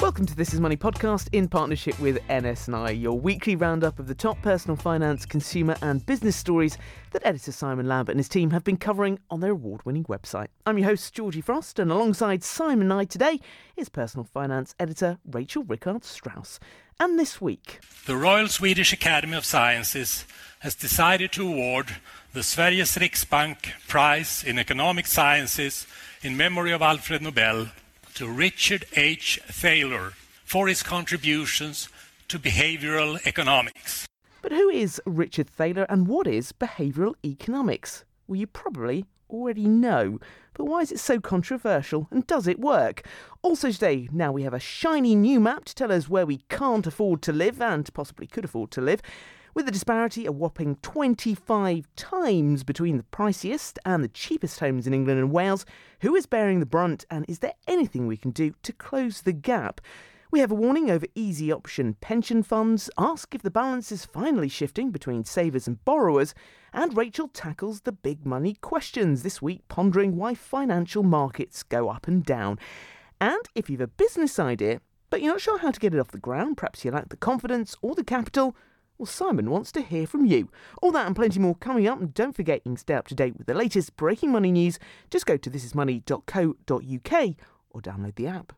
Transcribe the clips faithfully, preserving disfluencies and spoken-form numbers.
Welcome to This Is Money podcast in partnership with N S and I, your weekly roundup of the top personal finance, consumer and business stories that editor Simon Lambert and his team have been covering on their award-winning website. I'm your host, Georgie Frost, and alongside Simon and I today is personal finance editor Rachel Rickard-Strauss. And this week, the Royal Swedish Academy of Sciences has decided to award the Sveriges Riksbank Prize in Economic Sciences in memory of Alfred Nobel to Richard H. Thaler for his contributions to behavioral economics. But who is Richard Thaler and what is behavioural economics? Well, you probably already know, but why is it so controversial and does it work? Also today, now we have a shiny new map to tell us where we can't afford to live and possibly could afford to live, with the disparity a whopping twenty-five times between the priciest and the cheapest homes in England and Wales. Who is bearing the brunt, and is there anything we can do to close the gap? We have a warning over easy option pension funds, ask if the balance is finally shifting between savers and borrowers, and Rachel tackles the big money questions this week, pondering why financial markets go up and down. And if you have a business idea, but you're not sure how to get it off the ground, perhaps you lack the confidence or the capital, well, Simon wants to hear from you. All that and plenty more coming up, and don't forget you can stay up to date with the latest breaking money news. Just go to this is money dot co dot uk or download the app.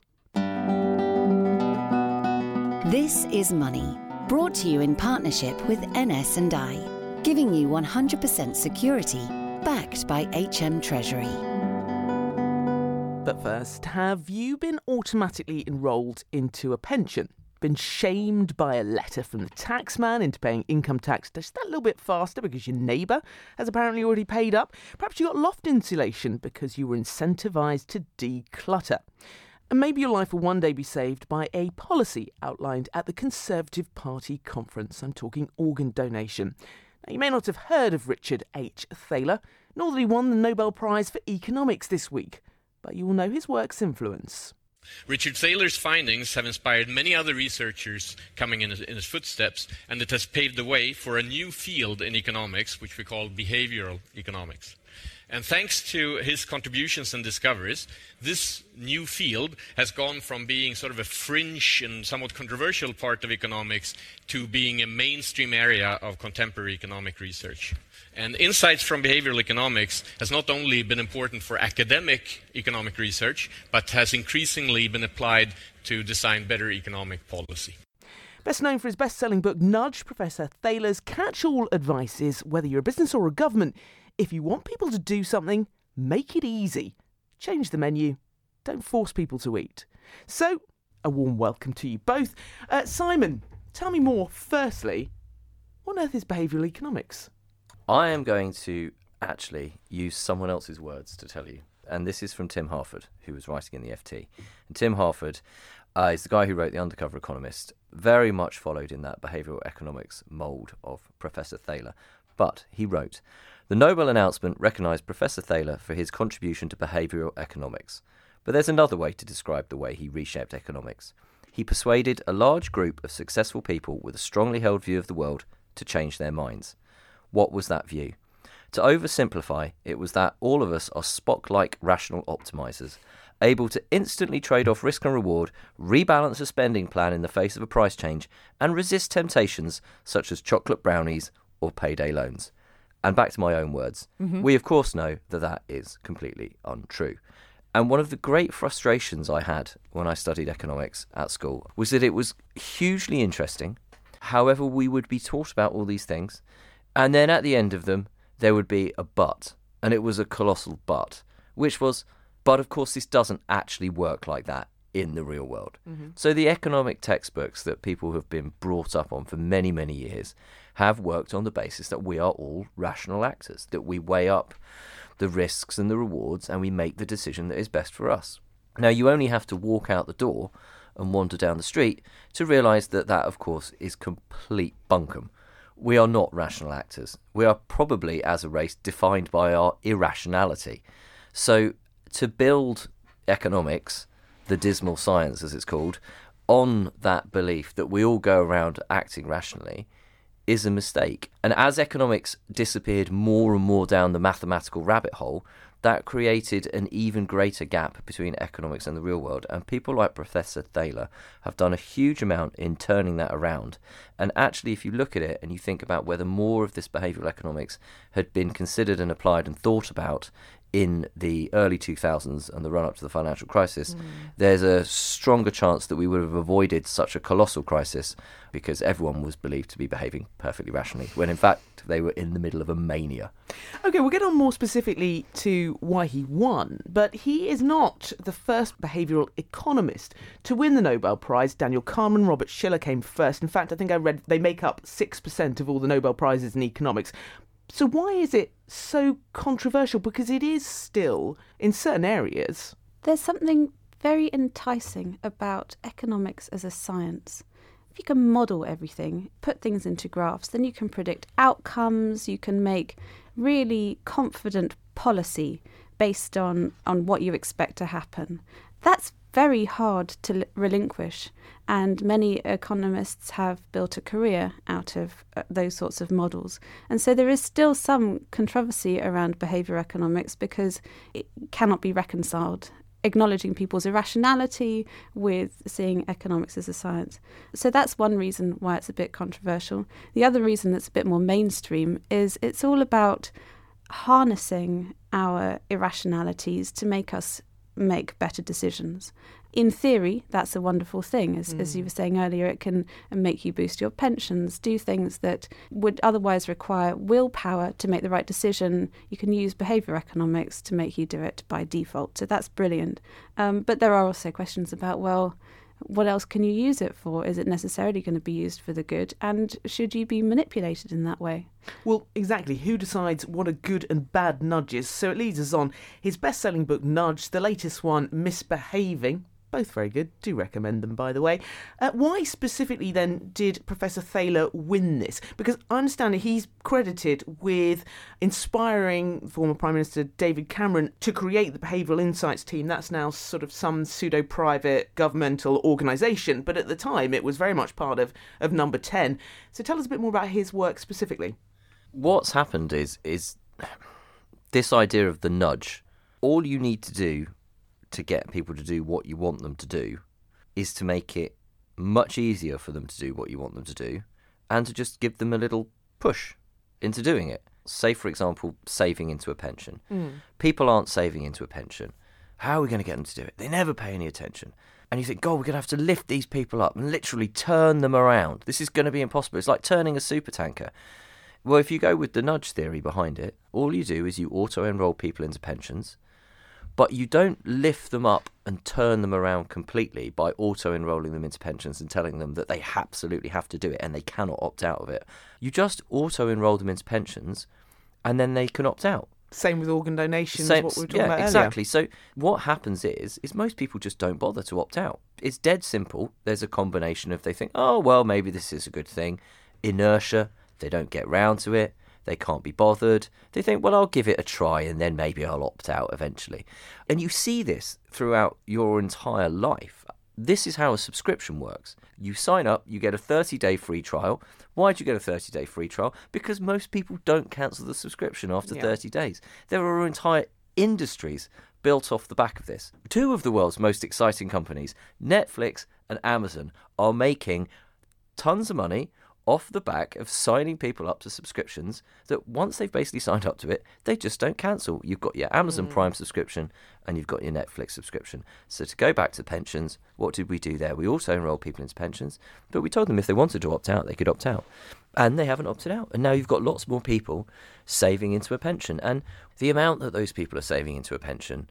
This is Money, brought to you in partnership with N S and I, giving you one hundred percent security, backed by H M Treasury. But first, have you been automatically enrolled into a pension? Been shamed by a letter from the taxman into paying income tax just that little bit faster because your neighbour has apparently already paid up? Perhaps you got loft insulation because you were incentivised to declutter. And maybe your life will one day be saved by a policy outlined at the Conservative Party conference. I'm talking organ donation. Now, you may not have heard of Richard H. Thaler, nor that he won the Nobel Prize for Economics this week, but you will know his work's influence. Richard Thaler's findings have inspired many other researchers coming in his, in his footsteps, and it has paved the way for a new field in economics, which we call behavioral economics. And thanks to his contributions and discoveries, this new field has gone from being sort of a fringe and somewhat controversial part of economics to being a mainstream area of contemporary economic research. And insights from behavioral economics has not only been important for academic economic research, but has increasingly been applied to design better economic policy. Best known for his best-selling book Nudge, Professor Thaler's catch-all advice is, whether you're a business or a government, if you want people to do something, make it easy. Change the menu. Don't force people to eat. So, a warm welcome to you both. Uh, Simon, tell me more. Firstly, what on earth is behavioural economics? I am going to actually use someone else's words to tell you. And this is from Tim Harford, who was writing in the F T. And Tim Harford uh, is the guy who wrote The Undercover Economist, very much followed in that behavioural economics mould of Professor Thaler. But he wrote, the Nobel announcement recognised Professor Thaler for his contribution to behavioural economics. But there's another way to describe the way he reshaped economics. He persuaded a large group of successful people with a strongly held view of the world to change their minds. What was that view? To oversimplify, it was that all of us are Spock-like rational optimizers, able to instantly trade off risk and reward, rebalance a spending plan in the face of a price change, and resist temptations such as chocolate brownies or payday loans. And back to my own words, mm-hmm. we of course know that that is completely untrue. And one of the great frustrations I had when I studied economics at school was that it was hugely interesting. However, we would be taught about all these things, and then at the end of them, there would be a but, and it was a colossal but, which was, but of course this doesn't actually work like that in the real world. Mm-hmm. So the economic textbooks that people have been brought up on for many, many years have worked on the basis that we are all rational actors, that we weigh up the risks and the rewards and we make the decision that is best for us. Now, you only have to walk out the door and wander down the street to realise that that, of course, is complete bunkum. We are not rational actors. We are probably, as a race, defined by our irrationality. So to build economics, the dismal science as it's called, on that belief that we all go around acting rationally is a mistake. And as economics disappeared more and more down the mathematical rabbit hole, that created an even greater gap between economics and the real world. And people like Professor Thaler have done a huge amount in turning that around. And actually, if you look at it and you think about whether more of this behavioural economics had been considered and applied and thought about in the early two thousands and the run-up to the financial crisis, mm. there's a stronger chance that we would have avoided such a colossal crisis, because everyone was believed to be behaving perfectly rationally, when in fact they were in the middle of a mania. OK, we'll get on more specifically to why he won, but he is not the first behavioural economist to win the Nobel Prize. Daniel Kahneman, Robert Shiller came first. In fact, I think I read they make up six percent of all the Nobel Prizes in economics. So why is it so controversial? Because it is still, in certain areas... There's something very enticing about economics as a science. If you can model everything, put things into graphs, then you can predict outcomes, you can make really confident policy based on, on what you expect to happen. That's very hard to relinquish, and many economists have built a career out of uh, those sorts of models. And so there is still some controversy around behaviour economics because it cannot be reconciled, acknowledging people's irrationality with seeing economics as a science. So that's one reason why it's a bit controversial. The other reason that's a bit more mainstream is it's all about harnessing our irrationalities to make us make better decisions. In theory, that's a wonderful thing. As, mm. as you were saying earlier, it can make you boost your pensions, do things that would otherwise require willpower to make the right decision. You can use behaviour economics to make you do it by default. So that's brilliant. Um, but there are also questions about, well, what else can you use it for? Is it necessarily going to be used for the good? And should you be manipulated in that way? Well, exactly. Who decides what a good and bad nudge is? So it leads us on. His best-selling book, Nudge, the latest one, Misbehaving. Both very good. Do recommend them, by the way. Uh, why specifically, then, did Professor Thaler win this? Because I understand he's credited with inspiring former Prime Minister David Cameron to create the Behavioural Insights team. That's now sort of some pseudo-private governmental organisation. But at the time, it was very much part of, of Number ten. So tell us a bit more about his work specifically. What's happened is is this idea of the nudge. All you need to do to get people to do what you want them to do is to make it much easier for them to do what you want them to do, and to just give them a little push into doing it. Say, for example, saving into a pension. Mm. People aren't saving into a pension. How are we going to get them to do it? They never pay any attention. And you think, God, we're going to have to lift these people up and literally turn them around. This is going to be impossible. It's like turning a supertanker. Well, if you go with the nudge theory behind it, all you do is you auto-enroll people into pensions, but you don't lift them up and turn them around completely by auto-enrolling them into pensions and telling them that they absolutely have to do it and they cannot opt out of it. You just auto-enroll them into pensions and then they can opt out. Same with organ donations, Same, what we were talking yeah, about exactly. earlier. So what happens is, is most people just don't bother to opt out. It's dead simple. There's a combination of they think, oh, well, maybe this is a good thing. Inertia, they don't get round to it. They can't be bothered. They think, well, I'll give it a try and then maybe I'll opt out eventually. And you see this throughout your entire life. This is how a subscription works. You sign up, you get a thirty-day free trial. Why do you get a thirty-day free trial? Because most people don't cancel the subscription after yeah. thirty days. There are entire industries built off the back of this. Two of the world's most exciting companies, Netflix and Amazon, are making tons of money off the back of signing people up to subscriptions that once they've basically signed up to it, they just don't cancel. You've got your Amazon mm. Prime subscription and you've got your Netflix subscription. So to go back to pensions, what did we do there? We also enrolled people into pensions, but we told them if they wanted to opt out, they could opt out. And they haven't opted out. And now you've got lots more people saving into a pension. And the amount that those people are saving into a pension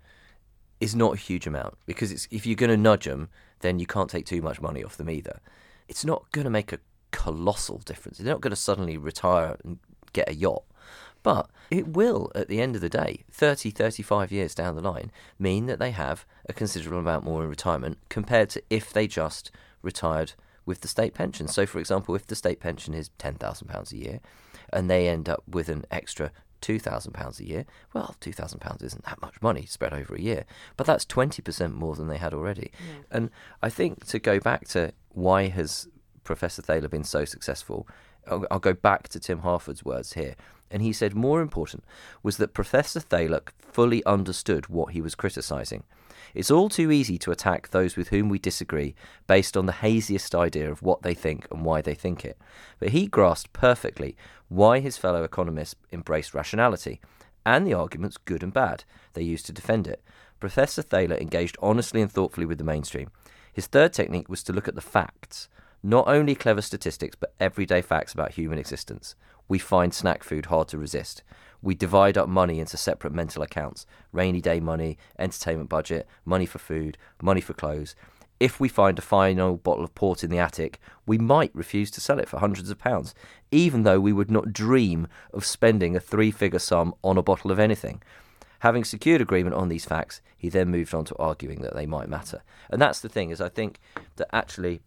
is not a huge amount, because it's, if you're going to nudge them, then you can't take too much money off them either. It's not going to make a colossal difference. They're not going to suddenly retire and get a yacht, but it will, at the end of the day, thirty, thirty-five years down the line, mean that they have a considerable amount more in retirement compared to if they just retired with the state pension. So, for example, if the state pension is ten thousand pounds a year and they end up with an extra two thousand pounds a year, well, two thousand pounds isn't that much money spread over a year, but that's twenty percent more than they had already. Yeah. And I think, to go back to why has Professor Thaler been so successful, I'll, I'll go back to Tim Harford's words here. And he said more important was that Professor Thaler fully understood what he was criticising. It's all too easy to attack those with whom we disagree based on the haziest idea of what they think and why they think it. But he grasped perfectly why his fellow economists embraced rationality, and the arguments, good and bad, they used to defend it. Professor Thaler engaged honestly and thoughtfully with the mainstream. His third technique was to look at the facts, not only clever statistics, but everyday facts about human existence. We find snack food hard to resist. We divide up money into separate mental accounts: rainy day money, entertainment budget, money for food, money for clothes. If we find a fine old bottle of port in the attic, we might refuse to sell it for hundreds of pounds, even though we would not dream of spending a three-figure sum on a bottle of anything. Having secured agreement on these facts, he then moved on to arguing that they might matter. And that's the thing, is I think that actually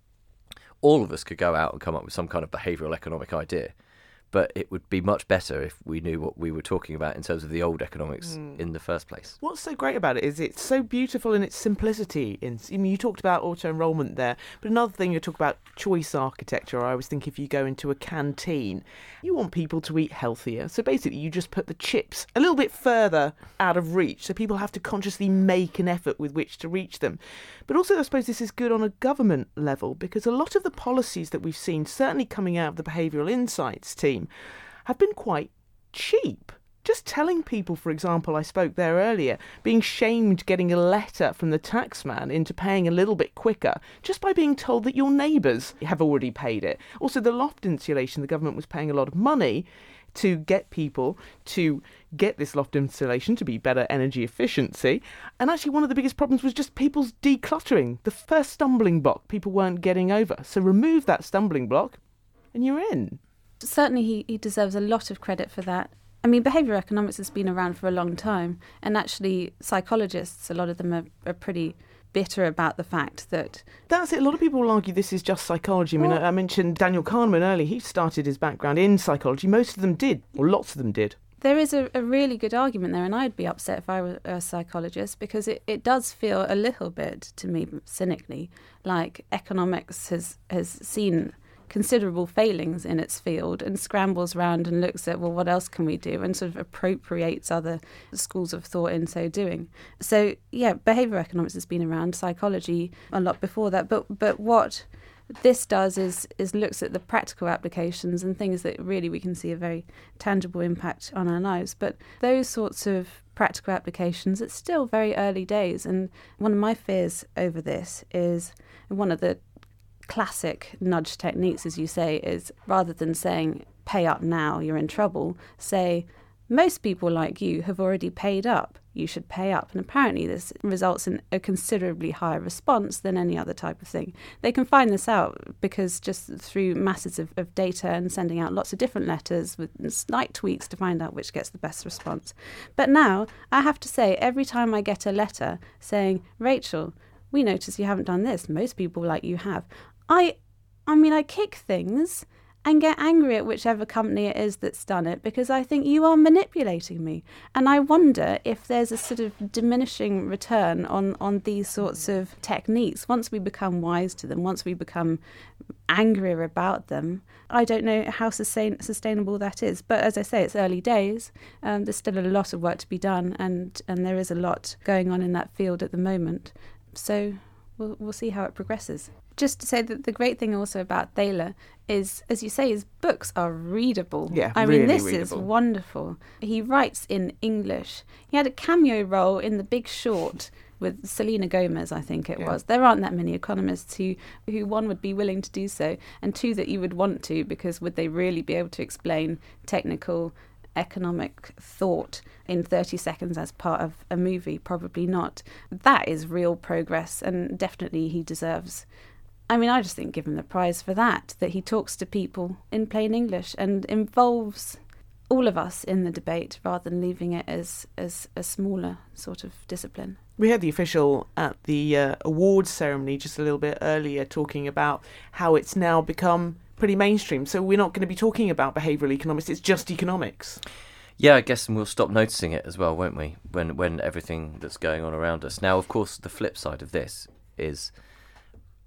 all of us could go out and come up with some kind of behavioural economic idea, but it would be much better if we knew what we were talking about in terms of the old economics mm. in the first place. What's so great about it is it's so beautiful in its simplicity. In, I mean, you talked about auto-enrolment there, but another thing you talk about choice architecture. I always think if you go into a canteen, you want people to eat healthier. So basically you just put the chips a little bit further out of reach, so people have to consciously make an effort with which to reach them. But also I suppose this is good on a government level, because a lot of the policies that we've seen, certainly coming out of the Behavioural Insights team, have been quite cheap. Just telling people, for example, I spoke there earlier, being shamed getting a letter from the taxman into paying a little bit quicker just by being told that your neighbours have already paid it. Also, the loft insulation, the government was paying a lot of money to get people to get this loft insulation to be better energy efficiency. And actually one of the biggest problems was just people's decluttering. The first stumbling block people weren't getting over. So remove that stumbling block and you're in. Certainly he, he deserves a lot of credit for that. I mean, behavioural economics has been around for a long time, and actually psychologists, a lot of them are, are pretty bitter about the fact that... That's it. A lot of people will argue this is just psychology. I mean, well, I mentioned Daniel Kahneman earlier. He started his background in psychology. Most of them did, or lots of them did. There is a, a really good argument there, and I'd be upset if I were a psychologist, because it, it does feel a little bit, to me, cynically, like economics has, has seen considerable failings in its field and scrambles around and looks at, well, what else can we do, and sort of appropriates other schools of thought in so doing. So, yeah, behavioural economics has been around, psychology a lot before that, but but what this does is is looks at the practical applications and things that really we can see a very tangible impact on our lives. But those sorts of practical applications, it's still very early days, and one of my fears over this is one of the classic nudge techniques, as you say, is rather than saying pay up now, you're in trouble, say most people like you have already paid up, you should pay up. And apparently this results in a considerably higher response than any other type of thing. They can find this out because just through masses of, of data and sending out lots of different letters with slight tweaks to find out which gets the best response. But now I have to say, every time I get a letter saying, Rachel, we notice you haven't done this, most people like you have, I I mean, I kick things and get angry at whichever company it is that's done it, because I think you are manipulating me. And I wonder if there's a sort of diminishing return on, on these sorts of techniques. Once we become wise to them, once we become angrier about them, I don't know how sustain, sustainable that is. But as I say, it's early days. Um, there's still a lot of work to be done, and, and there is a lot going on in that field at the moment. So we'll, we'll see how it progresses. Just to say that the great thing also about Thaler is, as you say, his books are readable. Yeah, I really mean, this readable. is wonderful. He writes in English. He had a cameo role in The Big Short with Selena Gomez, I think it yeah. was. There aren't that many economists who, who, one, would be willing to do so, and two, that you would want to, because would they really be able to explain technical economic thought in thirty seconds as part of a movie? Probably not. That is real progress, and definitely he deserves... I mean, I just think give him the prize for that, that he talks to people in plain English and involves all of us in the debate rather than leaving it as, as a smaller sort of discipline. We had the official at the uh, awards ceremony just a little bit earlier talking about how it's now become pretty mainstream. So we're not going to be talking about behavioural economics, it's just economics. Yeah, I guess, and we'll stop noticing it as well, won't we, when when everything that's going on around us. Now, of course, the flip side of this is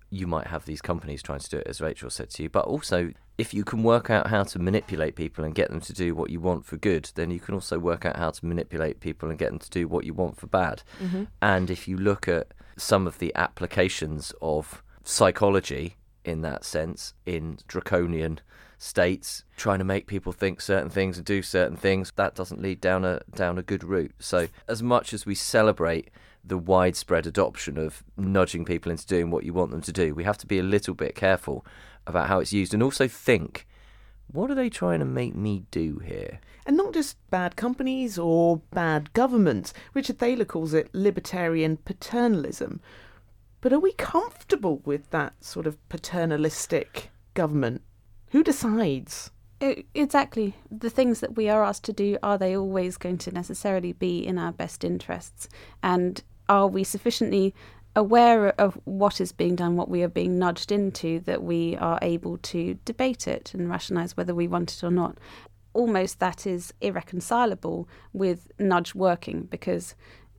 you might have these companies trying to do it, as Rachel said to you, but also if you can work out how to manipulate people and get them to do what you want for good, then you can also work out how to manipulate people and get them to do what you want for bad. Mm-hmm. And if you look at some of the applications of psychology in that sense, in draconian states, trying to make people think certain things and do certain things, that doesn't lead down a down a good route. So as much as we celebrate the widespread adoption of nudging people into doing what you want them to do, we have to be a little bit careful about how it's used, and also think, what are they trying to make me do here? And not just bad companies or bad governments. Richard Thaler calls it libertarian paternalism. But are we comfortable with that sort of paternalistic government? Who decides? Exactly. The things that we are asked to do, are they always going to necessarily be in our best interests? And are we sufficiently aware of what is being done, what we are being nudged into, that we are able to debate it and rationalise whether we want it or not? Almost that is irreconcilable with nudge working, because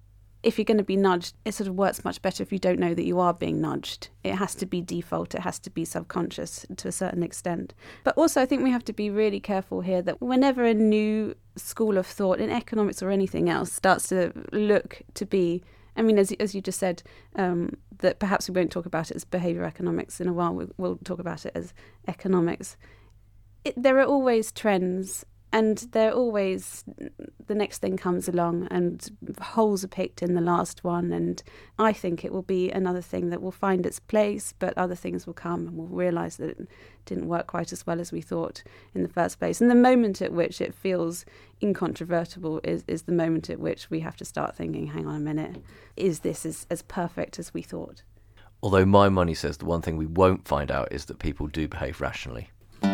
if you're going to be nudged, it sort of works much better if you don't know that you are being nudged. It has to be default, it has to be subconscious to a certain extent. But also I think we have to be really careful here that whenever a new school of thought in economics or anything else starts to look to be, I mean, as, as you just said, um, that perhaps we won't talk about it as behaviour economics in a while, we, we'll talk about it as economics. It, there are always trends, and there always, the next thing comes along and holes are picked in the last one, and I think it will be another thing that will find its place, but other things will come and we'll realise that it didn't work quite as well as we thought in the first place. And the moment at which it feels incontrovertible is, is the moment at which we have to start thinking, hang on a minute, is this as, as perfect as we thought? Although my money says the one thing we won't find out is that people do behave rationally.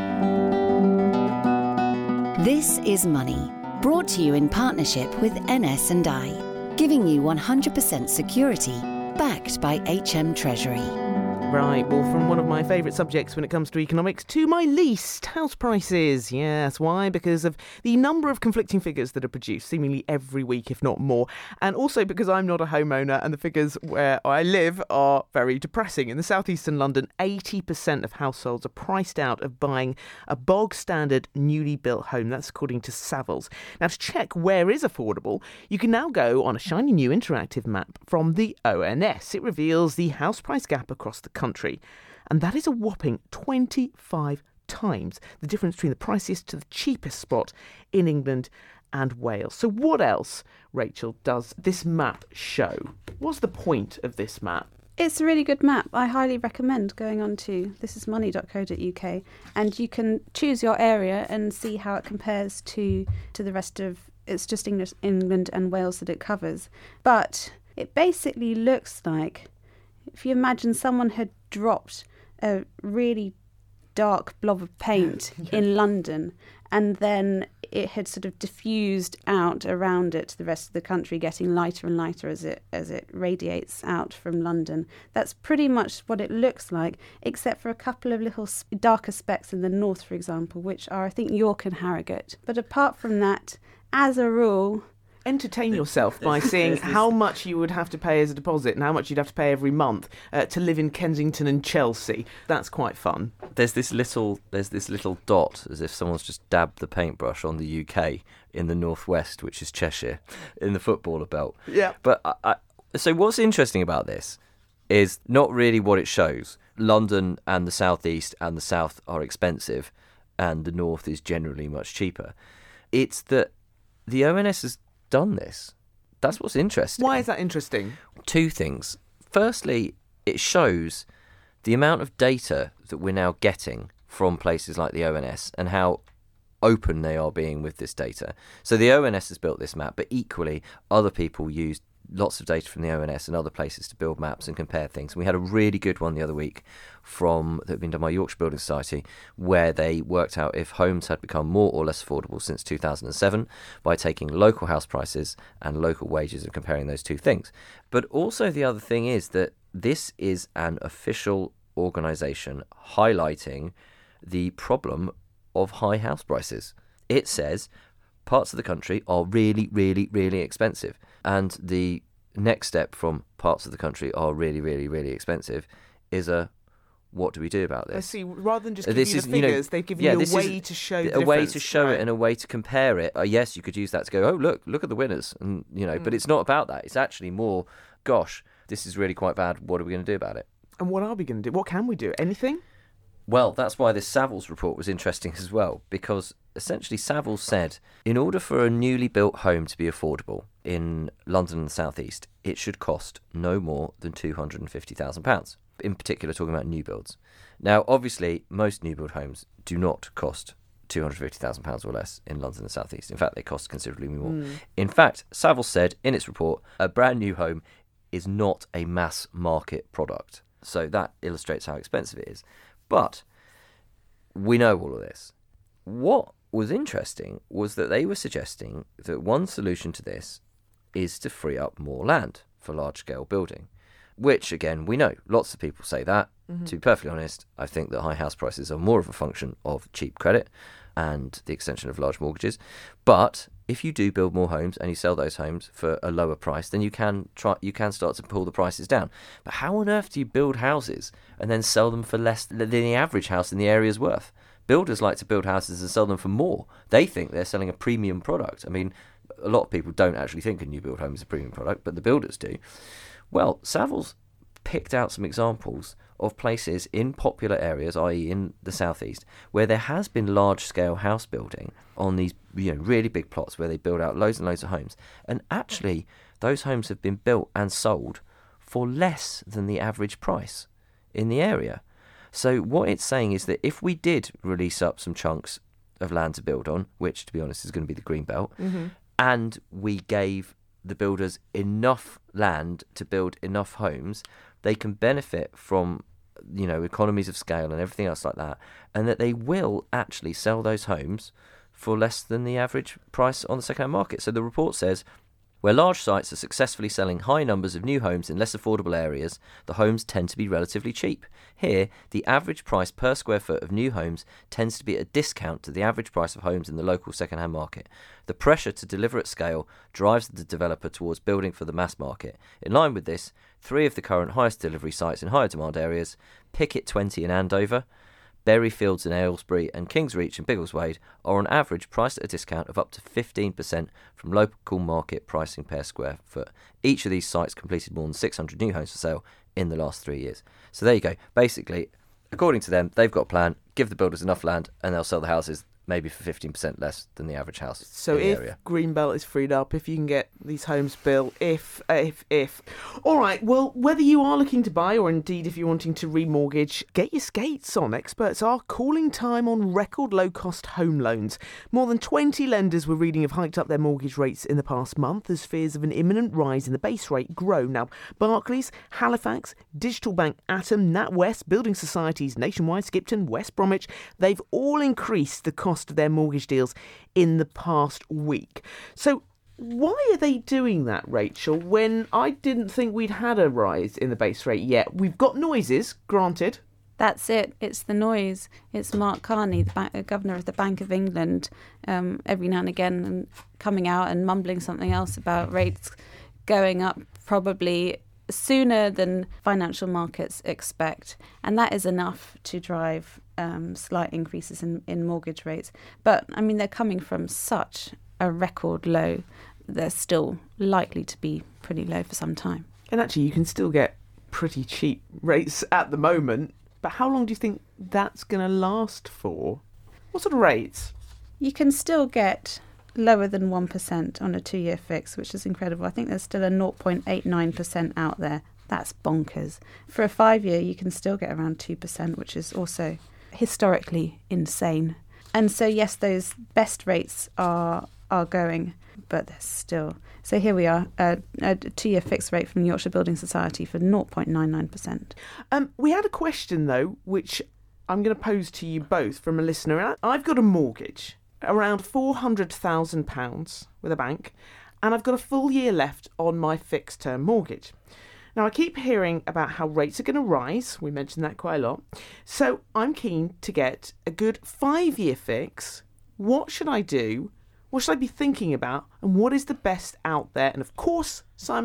This is Money, brought to you in partnership with N S and I, giving you one hundred percent security, backed by H M Treasury. Right, well, from one of my favourite subjects when it comes to economics to my least, house prices. Yes, why? Because of the number of conflicting figures that are produced seemingly every week, if not more. And also because I'm not a homeowner and the figures where I live are very depressing. In the southeastern London, eighty percent of households are priced out of buying a bog-standard newly built home. That's according to Savills. Now, to check where is affordable, you can now go on a shiny new interactive map from the O N S. It reveals the house price gap across the country, and that is a whopping twenty-five times the difference between the priciest to the cheapest spot in England and Wales. So what else, Rachel, does this map show? What's the point of this map? It's a really good map. I highly recommend going on to this is money dot co dot U K, and you can choose your area and see how it compares to to the rest of, it's just English, England and Wales that it covers. But it basically looks like, if you imagine someone had dropped a really dark blob of paint yeah. in London, and then it had sort of diffused out around it to the rest of the country, getting lighter and lighter as it as it radiates out from London. That's pretty much what it looks like, except for a couple of little darker specks in the north, for example, which are, I think, York and Harrogate. But apart from that, as a rule, entertain yourself by seeing how much you would have to pay as a deposit and how much you'd have to pay every month uh, to live in Kensington and Chelsea. That's quite fun. There's this little there's this little dot, as if someone's just dabbed the paintbrush on the U K in the northwest, which is Cheshire, in the footballer belt. Yeah. But I, I, so what's interesting about this is not really what it shows. London and the southeast and the south are expensive, and the north is generally much cheaper. It's that the O N S has done this. That's what's interesting. Why is that interesting? Two things. Firstly, it shows the amount of data that we're now getting from places like the O N S and how open they are being with this data. So the O N S has built this map, but equally other people use lots of data from the O N S and other places to build maps and compare things. And we had a really good one the other week from that had been done by Yorkshire Building Society, where they worked out if homes had become more or less affordable since two thousand seven by taking local house prices and local wages and comparing those two things. But also the other thing is that this is an official organisation highlighting the problem of high house prices. It says parts of the country are really, really, really expensive. And the next step from parts of the country are really, really, really expensive is a what do we do about I this? see. Rather than just Uh, giving this you is, the you know, figures, they've given yeah, you a this way is to show the a way difference. to show Right. it and a way to compare it. Uh, yes, you could use that to go, oh look, look at the winners, and you know, Mm. but it's not about that. It's actually more, gosh, this is really quite bad. What are we going to do about it? And what are we going to do? What can we do? Anything? Well, that's why this Savills report was interesting as well, because essentially Savills said in order for a newly built home to be affordable in London and the South East, it should cost no more than two hundred fifty thousand pounds. In particular, talking about new builds. Now, obviously, most new build homes do not cost two hundred fifty thousand pounds or less in London and the South East. In fact, they cost considerably more. Mm. In fact, Savills said in its report, a brand new home is not a mass market product. So that illustrates how expensive it is. But we know all of this. What was interesting was that they were suggesting that one solution to this is to free up more land for large-scale building, which, again, we know. Lots of people say that. Mm-hmm. To be perfectly honest, I think that high house prices are more of a function of cheap credit and the extension of large mortgages. But if you do build more homes and you sell those homes for a lower price, then you can try you can start to pull the prices down. But how on earth do you build houses and then sell them for less than the average house in the area is worth? Builders like to build houses and sell them for more. They think they're selling a premium product. I mean, a lot of people don't actually think a new build home is a premium product, but the builders do. Well, Savills picked out some examples of places in popular areas, that is in the southeast, where there has been large-scale house building on these, you know, really big plots where they build out loads and loads of homes. And actually, those homes have been built and sold for less than the average price in the area. So what it's saying is that if we did release up some chunks of land to build on, which, to be honest, is going to be the green belt, Mm-hmm. and we gave the builders enough land to build enough homes, they can benefit from, you know, economies of scale and everything else like that, and that they will actually sell those homes for less than the average price on the second-hand market. So the report says, where large sites are successfully selling high numbers of new homes in less affordable areas, the homes tend to be relatively cheap. Here, the average price per square foot of new homes tends to be at a discount to the average price of homes in the local second-hand market. The pressure to deliver at scale drives the developer towards building for the mass market. In line with this, three of the current highest delivery sites in higher demand areas, Pickett twenty in Andover, Berry Fields in Aylesbury and Kingsreach in Biggleswade, are on average priced at a discount of up to fifteen percent from local market pricing per square foot. Each of these sites completed more than six hundred new homes for sale in the last three years. So there you go. Basically, according to them, they've got a plan, give the builders enough land, and they'll sell the houses maybe for fifteen percent less than the average house So in the if area. Greenbelt is freed up, if you can get these homes built, if, if, if. All right, well, whether you are looking to buy or indeed if you're wanting to remortgage, get your skates on. Experts are calling time on record low-cost home loans. More than twenty lenders we're reading have hiked up their mortgage rates in the past month as fears of an imminent rise in the base rate grow. Now, Barclays, Halifax, Digital Bank, Atom, NatWest, Building Societies, Nationwide, Skipton, West Bromwich, they've all increased the cost of their mortgage deals in the past week. So why are they doing that, Rachel, when I didn't think we'd had a rise in the base rate yet? We've got noises, granted. That's it. It's the noise. It's Mark Carney, the bank, governor of the Bank of England, um, every now and again and coming out and mumbling something else about rates going up probably sooner than financial markets expect. And that is enough to drive um, slight increases in, in mortgage rates. But, I mean, they're coming from such a record low. They're still likely to be pretty low for some time. And actually, you can still get pretty cheap rates at the moment. But how long do you think that's going to last for? What sort of rates? You can still get lower than one percent on a two-year fix, which is incredible. I think there's still a zero point eight nine percent out there. That's bonkers. For a five-year, you can still get around two percent, which is also historically insane. And so, yes, those best rates are are going, but there's still... So here we are, a, a two-year fixed rate from the Yorkshire Building Society for zero point nine nine percent. Um, we had a question, though, which I'm going to pose to you both from a listener. I've got a mortgage, around four hundred thousand pounds with a bank, and I've got a full year left on my fixed-term mortgage. Now, I keep hearing about how rates are going to rise. We mentioned that quite a lot. So I'm keen to get a good five-year fix. What should I do? What should I be thinking about? And what is the best out there? And of course, Simon,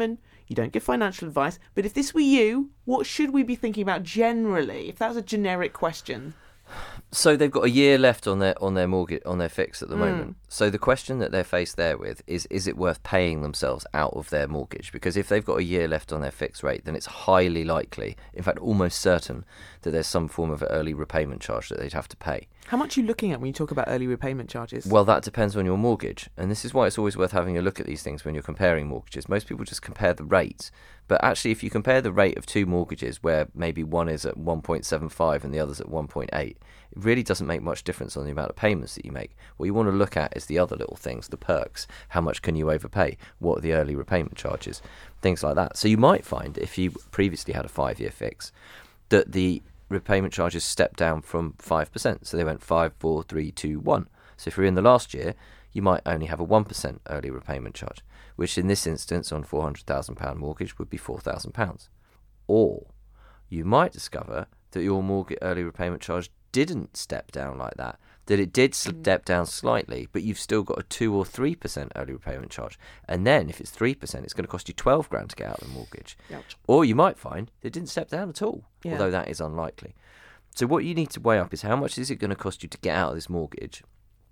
You don't give financial advice. But if this were you, what should we be thinking about generally? If that was a generic question. So they've got a year left on their on their mortgage on their fix at the Mm. moment. So the question that they're faced there with is: is it worth paying themselves out of their mortgage? Because if they've got a year left on their fixed rate, then it's highly likely, in fact, almost certain, that there's some form of early repayment charge that they'd have to pay. How much are you looking at when you talk about early repayment charges? Well, that depends on your mortgage, and this is why it's always worth having a look at these things when you're comparing mortgages. Most people just compare the rates, but actually, if you compare the rate of two mortgages, where maybe one is at one point seven five and the other's at one point eight, it really doesn't make much difference on the amount of payments that you make. What you want to look at is the other little things, the perks. How much can you overpay? What are the early repayment charges? Things like that. So you might find, if you previously had a five-year fix, that the repayment charges stepped down from five percent. So they went five, four, three, two, one. So if you're in the last year, you might only have a one percent early repayment charge, which in this instance on four hundred thousand pounds mortgage would be four thousand pounds. Or you might discover that your mortgage early repayment charge didn't step down like that, that it did step down slightly, but you've still got a two or three percent early repayment charge. And then if it's three percent, it's going to cost you twelve grand to get out of the mortgage. Yep. Or you might find it didn't step down at all, Yeah. although that is unlikely. So what you need to weigh up is how much is it going to cost you to get out of this mortgage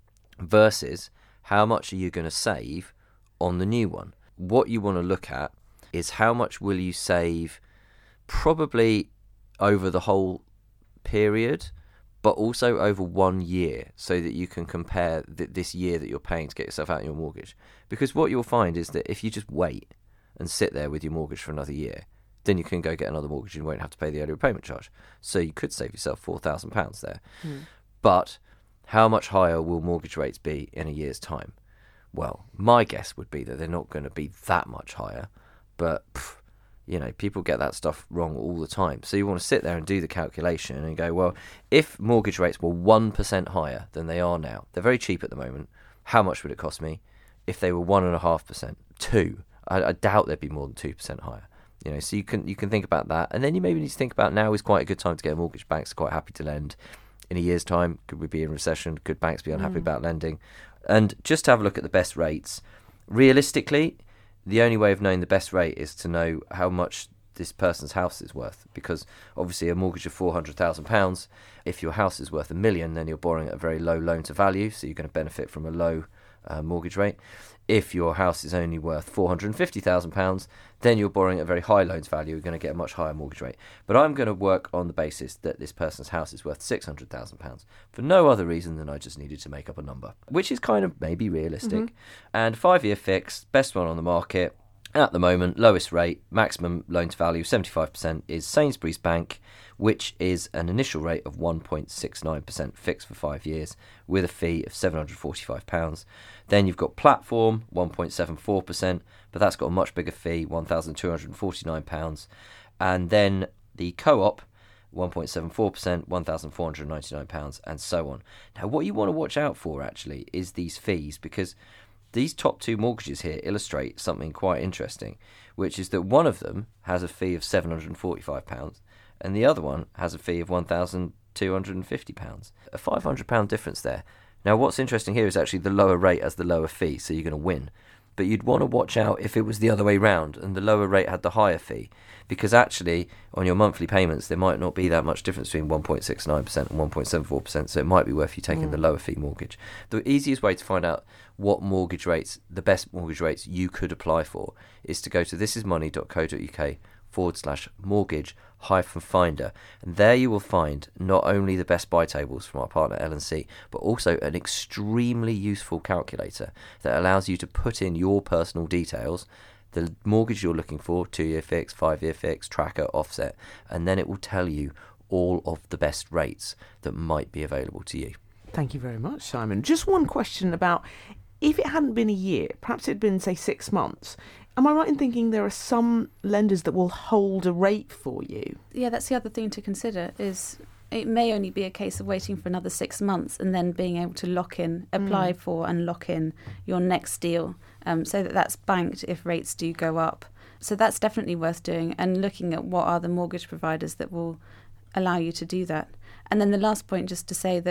versus how much are you going to save on the new one. What you want to look at is how much will you save probably over the whole period, but also over one year, so that you can compare th- this year that you're paying to get yourself out of your mortgage. Because what you'll find is that if you just wait and sit there with your mortgage for another year, then you can go get another mortgage and you won't have to pay the early repayment charge. So you could save yourself four thousand pounds there. Mm. But how much higher will mortgage rates be in a year's time? Well, my guess would be that they're not going to be that much higher, but pff, you know, people get that stuff wrong all the time. So you want to sit there and do the calculation and go, well, if mortgage rates were one percent higher than they are now, they're very cheap at the moment, how much would it cost me? If they were one point five percent, two, I, I doubt they'd be more than two percent higher. You know, so you can you can think about that. And then you maybe need to think about now is quite a good time to get a mortgage. Banks are quite happy to lend. In a year's time, could we be in recession? Could banks be unhappy mm. about lending? And just to have a look at the best rates. Realistically, the only way of knowing the best rate is to know how much this person's house is worth. Because obviously a mortgage of four hundred thousand pounds, if your house is worth a million, then you're borrowing at a very low loan to value, so you're going to benefit from a low uh, mortgage rate. If your house is only worth four hundred fifty thousand pounds, then you're borrowing at a very high loan to value, you're going to get a much higher mortgage rate. But I'm going to work on the basis that this person's house is worth six hundred thousand pounds for no other reason than I just needed to make up a number, which is kind of maybe realistic. Mm-hmm. And five-year fixed, best one on the market at the moment, lowest rate, maximum loan to value, seventy-five percent, is Sainsbury's Bank, which is an initial rate of one point six nine percent fixed for five years with a fee of seven hundred forty-five pounds. Then you've got Platform, one point seven four percent, but that's got a much bigger fee, one thousand two hundred forty-nine pounds. And then the Co-op, one point seven four percent, one thousand four hundred ninety-nine pounds, and so on. Now, what you want to watch out for, actually, is these fees, because these top two mortgages here illustrate something quite interesting, which is that one of them has a fee of seven hundred forty-five pounds, and the other one has a fee of one thousand two hundred fifty pounds. A five hundred pounds difference there. Now, what's interesting here is actually the lower rate has the lower fee, so you're going to win. But you'd want to watch out if it was the other way round and the lower rate had the higher fee, because actually on your monthly payments there might not be that much difference between one point six nine percent and one point seven four percent, so it might be worth you taking mm. the lower fee mortgage. The easiest way to find out what mortgage rates, the best mortgage rates you could apply for, is to go to thisismoney.co.uk forward slash mortgage hyphen finder, and there you will find not only the best buy tables from our partner L and C, but also an extremely useful calculator that allows you to put in your personal details, the mortgage you're looking for, two-year fix, five-year fix, tracker, offset, and then it will tell you all of the best rates that might be available to you. Thank you very much, Simon. Just one question about, if it hadn't been a year, perhaps it had been, say, six months, am I right in thinking there are some lenders that will hold a rate for you? Yeah, that's the other thing to consider, is it may only be a case of waiting for another six months and then being able to lock in, apply mm. for and lock in your next deal, um, so that that's banked if rates do go up. So that's definitely worth doing, and looking at what are the mortgage providers that will allow you to do that. And then the last point, just to say that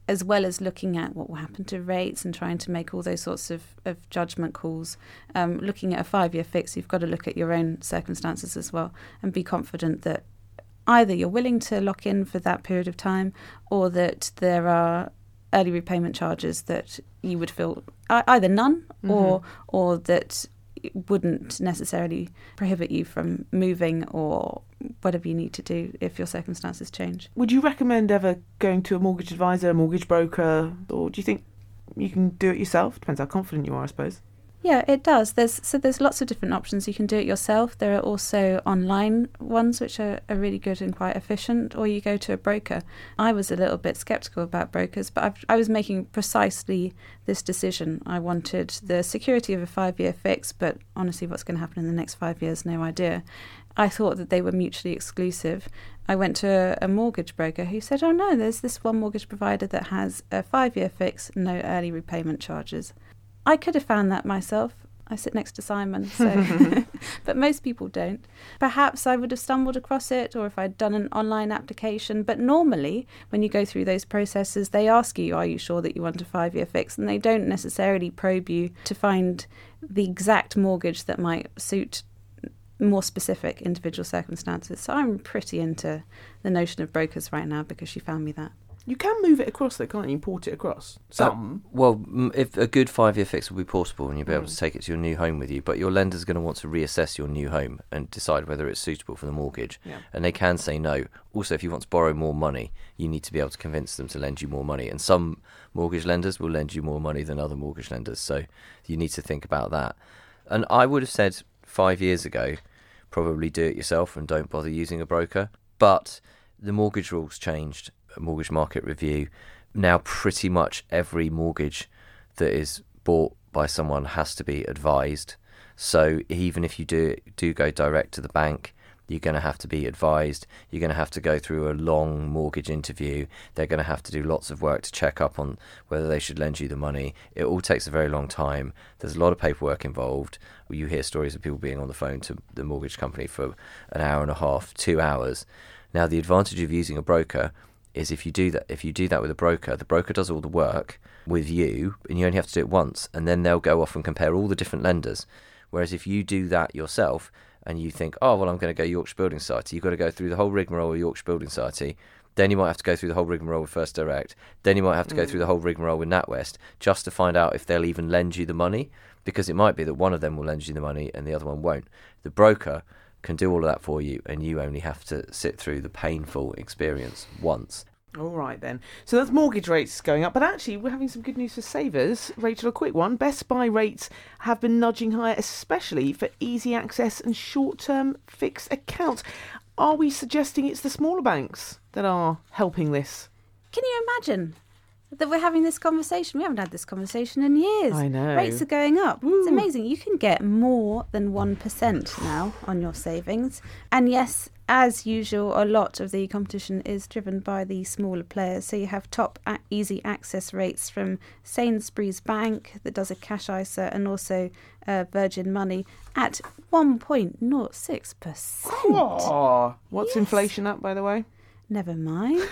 as well as looking at what will happen to rates and trying to make all those sorts of, of judgment calls, um, looking at a five-year fix, you've got to look at your own circumstances as well and be confident that either you're willing to lock in for that period of time, or that there are early repayment charges that you would feel either none mm-hmm. or or that wouldn't necessarily prohibit you from moving or whatever you need to do if your circumstances change. Would you recommend ever going to a mortgage advisor, a mortgage broker, or do you think you can do it yourself? Depends how confident you are, I suppose. Yeah, it does. There's so there's lots of different options. You can do it yourself. There are also online ones which are, are really good and quite efficient, or you go to a broker. I was a little bit sceptical about brokers, but I've, I was making precisely this decision. I wanted the security of a five-year fix, but honestly, what's going to happen in the next five years, no idea. I thought that they were mutually exclusive. I went to a, a mortgage broker who said, oh no, there's this one mortgage provider that has a five-year fix, no early repayment charges. I could have found that myself. I sit next to Simon, so but most people don't. Perhaps I would have stumbled across it, or if I'd done an online application. But normally, when you go through those processes, they ask you, are you sure that you want a five-year fix? And they don't necessarily probe you to find the exact mortgage that might suit more specific individual circumstances. So I'm pretty into the notion of brokers right now because she found me that. You can move it across though, can't you? Port it across. Some. Uh, well, if a good five-year fix will be portable and you'll be able to take it to your new home with you, but your lender's going to want to reassess your new home and decide whether it's suitable for the mortgage. Yeah. And they can say no. Also, if you want to borrow more money, you need to be able to convince them to lend you more money. And some mortgage lenders will lend you more money than other mortgage lenders. So you need to think about that. And I would have said five years ago, probably do it yourself and don't bother using a broker. But the mortgage rules changed. Mortgage market review. Now pretty much every mortgage that is bought by someone has to be advised. So even if you do do go direct to the bank, you're going to have to be advised. You're going to have to go through a long mortgage interview. They're going to have to do lots of work to check up on whether they should lend you the money. It all takes a very long time. There's a lot of paperwork involved. You hear stories of people being on the phone to the mortgage company for an hour and a half, two hours. Now the advantage of using a broker is if you do that if you do that with a broker, the broker does all the work with you and you only have to do it once, and then they'll go off and compare all the different lenders. Whereas if you do that yourself and you think, oh well, I'm going to go Yorkshire Building Society, you've got to go through the whole rigmarole of Yorkshire Building Society, then you might have to go through the whole rigmarole with First Direct, then you might have to go mm. through the whole rigmarole with NatWest just to find out if they'll even lend you the money, because it might be that one of them will lend you the money and the other one won't. The broker can do all of that for you, and you only have to sit through the painful experience once. All right then. So that's mortgage rates going up, but actually we're having some good news for savers. Rachel, a quick one. Best Buy rates have been nudging higher, especially for easy access and short-term fixed accounts. Are we suggesting it's the smaller banks that are helping this? Can you imagine that we're having this conversation? We haven't had this conversation in years. I know. Rates are going up. Woo. It's amazing. You can get more than one percent now on your savings. And yes, as usual, a lot of the competition is driven by the smaller players. So you have top a- easy access rates from Sainsbury's Bank that does a cash I S A, and also uh, Virgin Money at one point zero six percent. Oh, what's Yes. inflation at, by the way? Never mind.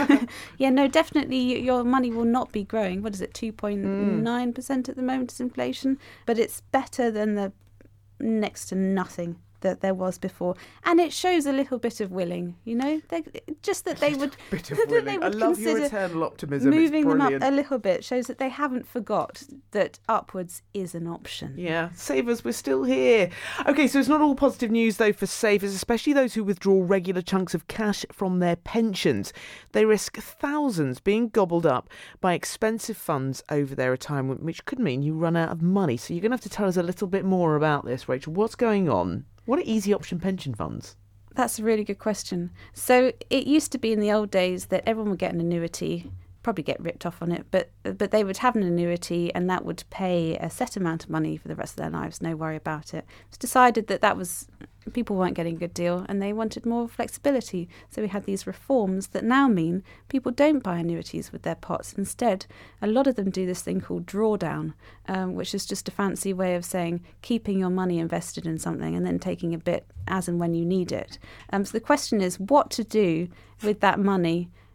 Yeah, no, definitely your money will not be growing. What is it, two point nine percent at the moment is inflation? But it's better than the next to nothing that there was before. And it shows a little bit of willing, you know? They, just that they would, Bit of that willing. they I would love your consider eternal optimism. moving it's them up brilliant. a little bit shows that they haven't forgot that upwards is an option. Yeah, savers, we're still here. Okay, so it's not all positive news, though, for savers, especially those who withdraw regular chunks of cash from their pensions. They risk thousands being gobbled up by expensive funds over their retirement, which could mean you run out of money. So you're going to have to tell us a little bit more about this, Rachel. What's going on? What are easy option pension funds? That's a really good question. So it used to be in the old days that everyone would get an annuity, probably get ripped off on it, but but they would have an annuity and that would pay a set amount of money for the rest of their lives, no worry about it. It's decided that that was, people weren't getting a good deal and they wanted more flexibility. So we had these reforms that now mean people don't buy annuities with their pots. Instead, a lot of them do this thing called drawdown, um, which is just a fancy way of saying keeping your money invested in something and then taking a bit as and when you need it. Um, so the question is what to do with that money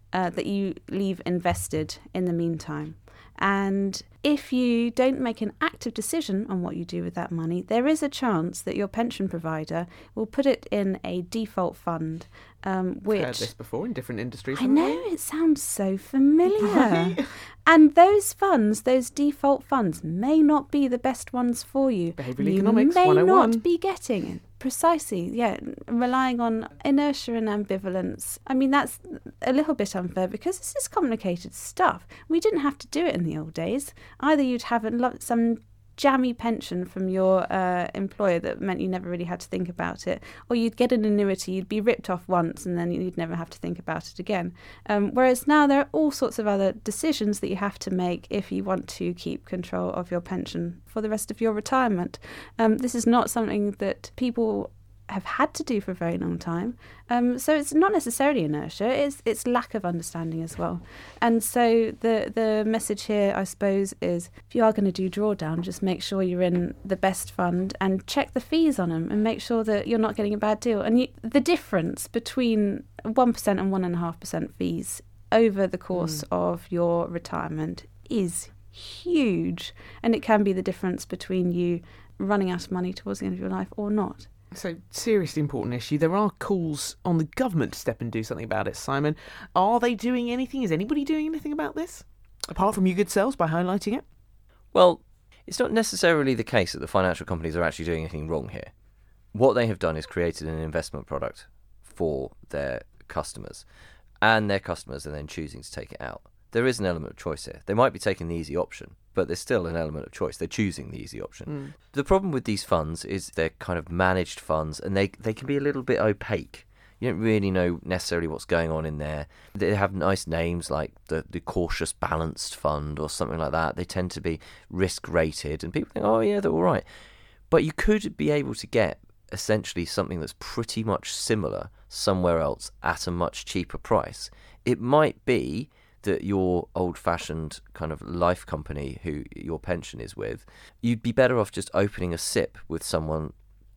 uh, that you leave invested in the meantime. And if you don't make an active decision on what you do with that money, there is a chance that your pension provider will put it in a default fund, um, which... I've heard this before in different industries. I know, it sounds so familiar. Right. And those funds, those default funds, may not be the best ones for you. Behavioural you economics may one oh one. not be getting precisely, yeah, relying on inertia and ambivalence. I mean, that's a little bit unfair because this is complicated stuff. We didn't have to do it in the old days. Either you'd have a lot, some jammy pension from your uh, employer that meant you never really had to think about it, or you'd get an annuity, you'd be ripped off once and then you'd never have to think about it again. Um, whereas now there are all sorts of other decisions that you have to make if you want to keep control of your pension for the rest of your retirement. Um, this is not something that people have had to do for a very long time. Um, so it's not necessarily inertia, it's it's lack of understanding as well. And so the the message here, I suppose, is if you are going to do drawdown, just make sure you're in the best fund and check the fees on them and make sure that you're not getting a bad deal. And you, the difference between one percent and one point five percent fees over the course mm. of your retirement is huge. And it can be the difference between you running out of money towards the end of your life or not. So, seriously important issue. There are calls on the government to step and do something about it, Simon. Are they doing anything? Is anybody doing anything about this? Apart from you good selves by highlighting it? Well, it's not necessarily the case that the financial companies are actually doing anything wrong here. What they have done is created an investment product for their customers, and their customers are then choosing to take it out. There is an element of choice here. They might be taking the easy option, but there's still an element of choice. They're choosing the easy option. Mm. The problem with these funds is they're kind of managed funds, and they, they can be a little bit opaque. You don't really know necessarily what's going on in there. They have nice names like the, the Cautious Balanced Fund or something like that. They tend to be risk-rated, and people think, oh, yeah, they're all right. But you could be able to get essentially something that's pretty much similar somewhere else at a much cheaper price. It might be that your old-fashioned kind of life company who your pension is with, you'd be better off just opening a S I P with someone,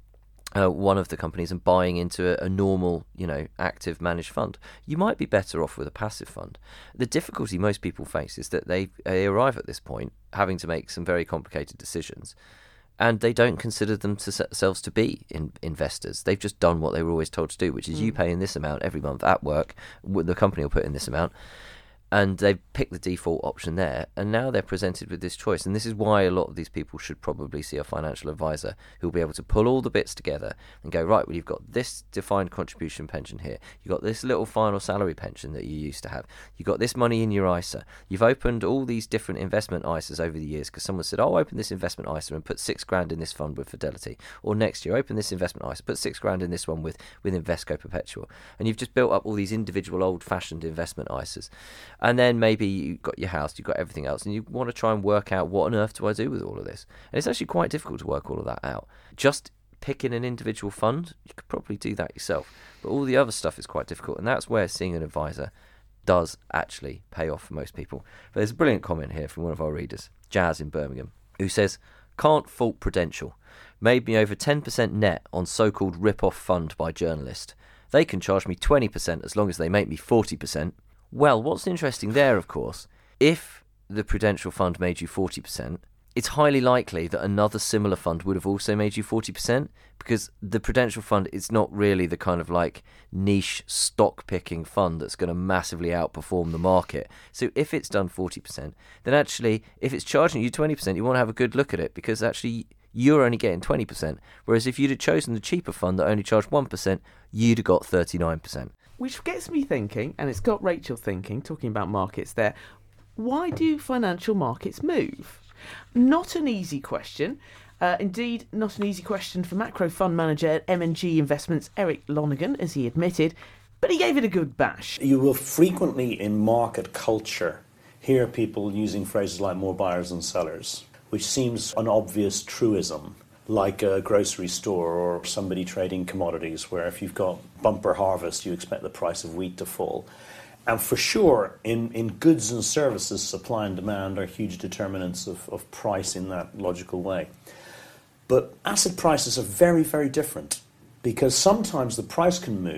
uh, one of the companies, and buying into a, a normal, you know, active managed fund. You might be better off with a passive fund. The difficulty most people face is that they, they arrive at this point having to make some very complicated decisions, and they don't consider themselves to be in investors. They've just done what they were always told to do, which is mm. you pay in this amount every month at work, the company will put in this amount, and they've picked the default option there, and now they're presented with this choice. And this is why a lot of these people should probably see a financial advisor who will be able to pull all the bits together and go, right, well, you've got this defined contribution pension here. You've got this little final salary pension that you used to have. You've got this money in your I S A. You've opened all these different investment I S As over the years because someone said, oh, open this investment I S A and put six grand in this fund with Fidelity. Or next year, open this investment I S A, put six grand in this one with, with Invesco Perpetual. And you've just built up all these individual old-fashioned investment I S As. And then maybe you've got your house, you've got everything else, and you want to try and work out what on earth do I do with all of this. And it's actually quite difficult to work all of that out. Just picking an individual fund, you could probably do that yourself. But all the other stuff is quite difficult, and that's where seeing an advisor does actually pay off for most people. But there's a brilliant comment here from one of our readers, Jazz in Birmingham, who says, can't fault Prudential. Made me over ten percent net on so-called rip-off fund by journalist. They can charge me twenty percent as long as they make me forty percent. Well, what's interesting there, of course, if the Prudential fund made you forty percent, it's highly likely that another similar fund would have also made you forty percent, because the Prudential fund is not really the kind of like niche stock-picking fund that's going to massively outperform the market. So if it's done forty percent, then actually, if it's charging you twenty percent, you want to have a good look at it, because actually you're only getting twenty percent. Whereas if you'd have chosen the cheaper fund that only charged one percent, you'd have got thirty-nine percent. Which gets me thinking, and it's got Rachel thinking, talking about markets there, why do financial markets move? Not an easy question. Uh, indeed, not an easy question for macro fund manager at M and G Investments, Eric Lonergan, as he admitted, but he gave it a good bash. You will frequently in market culture hear people using phrases like more buyers than sellers, which seems an obvious truism, like a grocery store or somebody trading commodities, where if you've got bumper harvest, you expect the price of wheat to fall. And for sure, in, in goods and services, supply and demand are huge determinants of, of price in that logical way. But asset prices are very, very different, because sometimes the price can move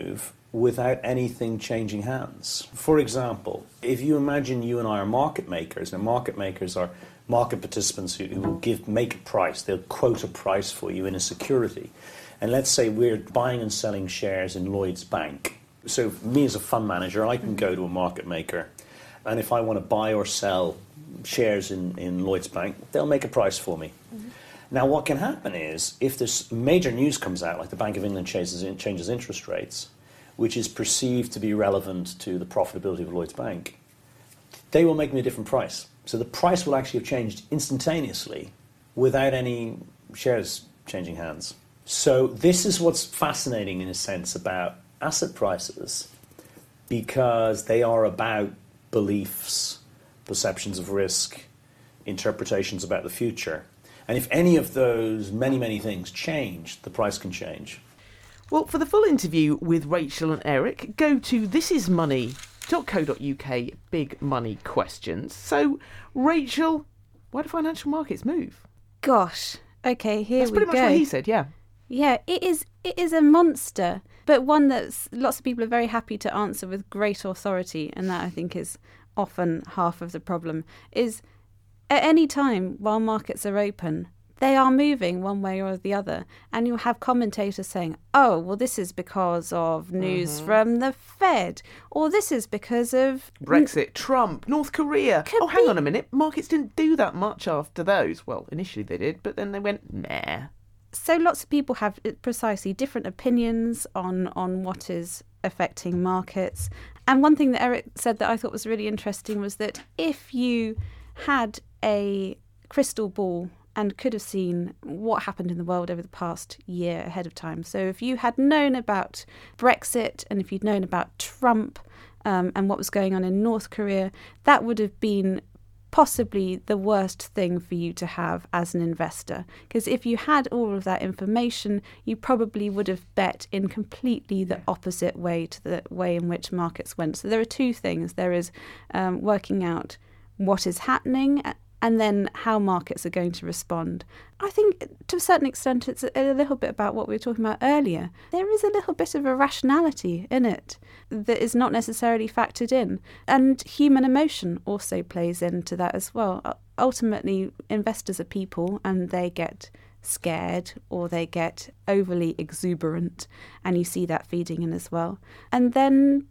without anything changing hands. For example, if you imagine you and I are market makers, and market makers are market participants who, who will give make a price, they'll quote a price for you in a security. And let's say we're buying and selling shares in Lloyds Bank. So me as a fund manager, I can go to a market maker, and if I want to buy or sell shares in, in Lloyds Bank, they'll make a price for me. Mm-hmm. Now what can happen is, if this major news comes out, like the Bank of England changes, changes interest rates, which is perceived to be relevant to the profitability of Lloyds Bank, they will make me a different price. So the price will actually have changed instantaneously without any shares changing hands. So this is what's fascinating in a sense about asset prices, because they are about beliefs, perceptions of risk, interpretations about the future. And if any of those many, many things change, the price can change. Well, for the full interview with Rachel and Eric, go to this is money dot co dot uk Big Money Questions. So, Rachel, why do financial markets move? Gosh, okay, here That's we go. That's pretty much what he said, yeah. Yeah, it is it is a monster, but one that lots of people are very happy to answer with great authority, and that I think is often half of the problem, is at any time while markets are open, they are moving one way or the other, and you'll have commentators saying, oh, well, this is because of news mm-hmm. from the Fed, or this is because of Brexit, Trump, North Korea. Could oh, hang be... on a minute, markets didn't do that much after those. Well, initially they did, but then they went, nah. So lots of people have precisely different opinions on, on what is affecting markets. And one thing that Eric said that I thought was really interesting was that if you had a crystal ball and could have seen what happened in the world over the past year ahead of time. So if you had known about Brexit, and if you'd known about Trump um, and what was going on in North Korea, that would have been possibly the worst thing for you to have as an investor. Because if you had all of that information, you probably would have bet in completely the opposite way to the way in which markets went. So there are two things. There is um, working out what is happening and then how markets are going to respond. I think to a certain extent it's a, a little bit about what we were talking about earlier. There is a little bit of irrationality in it that is not necessarily factored in. And human emotion also plays into that as well. Ultimately, investors are people, and they get scared or they get overly exuberant, and you see that feeding in as well. And then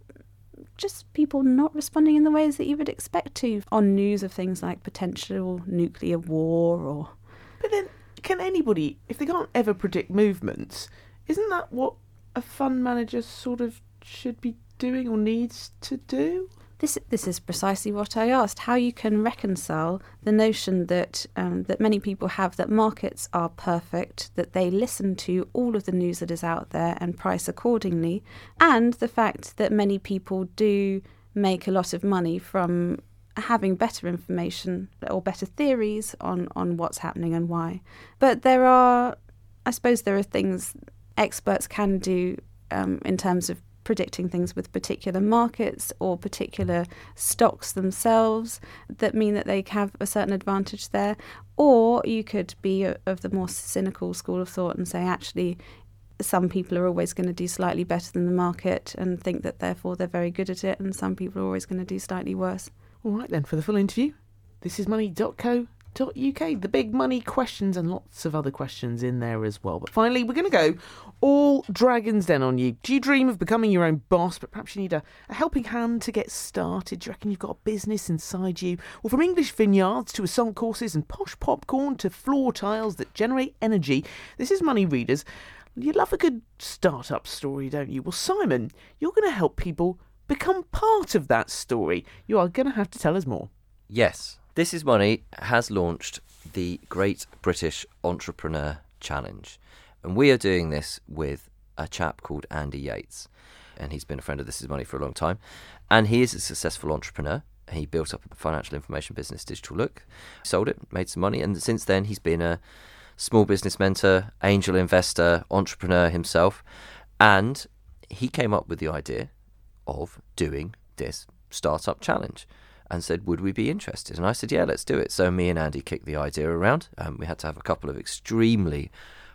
just people not responding in the ways that you would expect to on news of things like potential nuclear war or... But then, can anybody, if they can't ever predict movements, isn't that what a fund manager sort of should be doing or needs to do? This this is precisely what I asked, how you can reconcile the notion that um, that many people have that markets are perfect, that they listen to all of the news that is out there and price accordingly, and the fact that many people do make a lot of money from having better information or better theories on, on what's happening and why. But there are, I suppose there are things experts can do um, in terms of predicting things with particular markets or particular stocks themselves that mean that they have a certain advantage there. Or you could be of the more cynical school of thought and say, actually, some people are always going to do slightly better than the market and think that therefore they're very good at it, and some people are always going to do slightly worse. All right then, for the full interview, this is money dot co dot uk. The big money questions and lots of other questions in there as well. But finally, we're going to go all Dragon's Den on you. Do you dream of becoming your own boss, but perhaps you need a, a helping hand to get started? Do you reckon you've got a business inside you? Well, from English vineyards to assault courses and posh popcorn to floor tiles that generate energy, this is Money Readers. You love a good start-up story, don't you? Well, Simon, you're going to help people become part of that story. You are going to have to tell us more. Yes. This is Money has launched the Great British Entrepreneur Challenge. And we are doing this with a chap called Andy Yates. And he's been a friend of This Is Money for a long time. And he is a successful entrepreneur. He built up a financial information business, Digital Look, sold it, made some money. And since then, he's been a small business mentor, angel investor, entrepreneur himself. And he came up with the idea of doing this startup challenge and said, would we be interested? And I said, yeah, let's do it. So me and Andy kicked the idea around. Um, we had to have a couple of extremely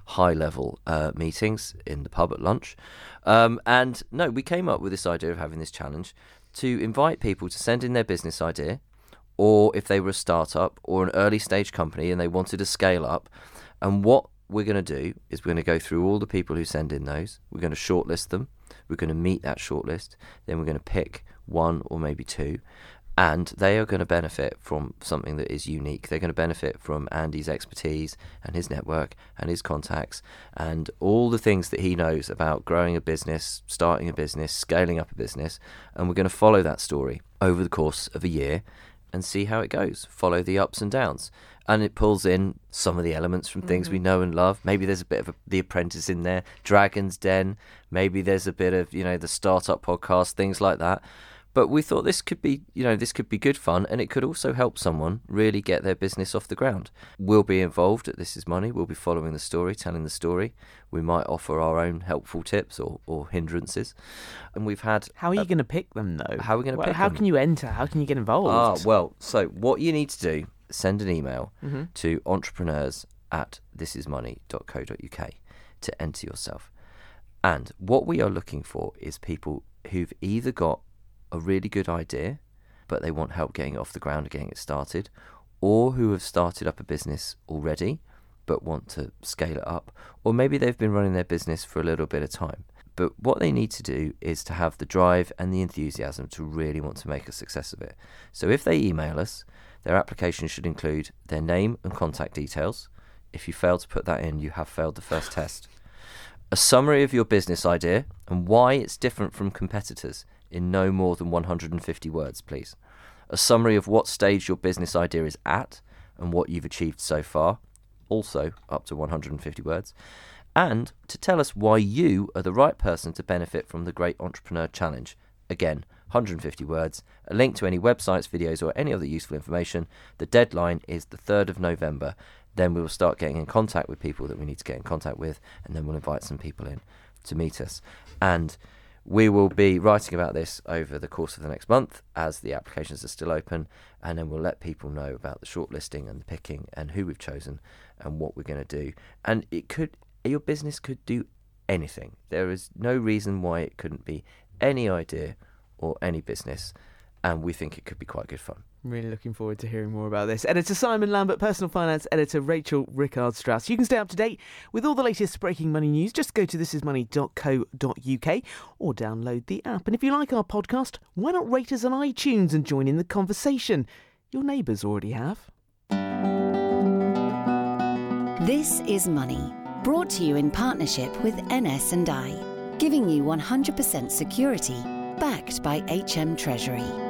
high-level uh, meetings in the pub at lunch. Um, and no, we came up with this idea of having this challenge to invite people to send in their business idea, or if they were a startup or an early-stage company and they wanted to scale up. And what we're going to do is we're going to go through all the people who send in those. We're going to shortlist them. We're going to meet that shortlist. Then we're going to pick one or maybe two. And they are going to benefit from something that is unique. They're going to benefit from Andy's expertise and his network and his contacts and all the things that he knows about growing a business, starting a business, scaling up a business. And we're going to follow that story over the course of a year and see how it goes. Follow the ups and downs. And it pulls in some of the elements from things mm-hmm. we know and love. Maybe there's a bit of a, The Apprentice in there, Dragon's Den. Maybe there's a bit of, you know, the Startup Podcast, things like that. But we thought this could be, you know, this could be good fun, and it could also help someone really get their business off the ground. We'll be involved at This Is Money. We'll be following the story, telling the story. We might offer our own helpful tips or, or hindrances. And we've had... How are you uh, going to pick them, though? How are we going to well, pick how them? How can you enter? How can you get involved? Ah, well, so what you need to do, send an email mm-hmm. to entrepreneurs at thisismoney dot co dot uk to enter yourself. And what we are looking for is people who've either got a really good idea, but they want help getting it off the ground and getting it started, or who have started up a business already, but want to scale it up, or maybe they've been running their business for a little bit of time. But what they need to do is to have the drive and the enthusiasm to really want to make a success of it. So if they email us, their application should include their name and contact details. If you fail to put that in, you have failed the first test. A summary of your business idea and why it's different from competitors in no more than one hundred fifty words, please. A summary of what stage your business idea is at and what you've achieved so far, also up to one hundred fifty words. And to tell us why you are the right person to benefit from the Great Entrepreneur Challenge. Again, one hundred fifty words, a link to any websites, videos or any other useful information. The deadline is the third of November. Then we will start getting in contact with people that we need to get in contact with, and then we'll invite some people in to meet us. And we will be writing about this over the course of the next month as the applications are still open, and then we'll let people know about the shortlisting and the picking and who we've chosen and what we're going to do. And it could, your business could do anything. There is no reason why it couldn't be any idea or any business, and we think it could be quite good fun. Really looking forward to hearing more about this. Editor Simon Lambert, personal finance editor Rachel Rickard-Strauss. You can stay up to date with all the latest breaking money news. Just go to thisismoney dot co dot uk or download the app. And if you like our podcast, why not rate us on iTunes and join in the conversation? Your neighbours already have. This is Money, brought to you in partnership with N S and I, giving you one hundred percent security, backed by H M Treasury.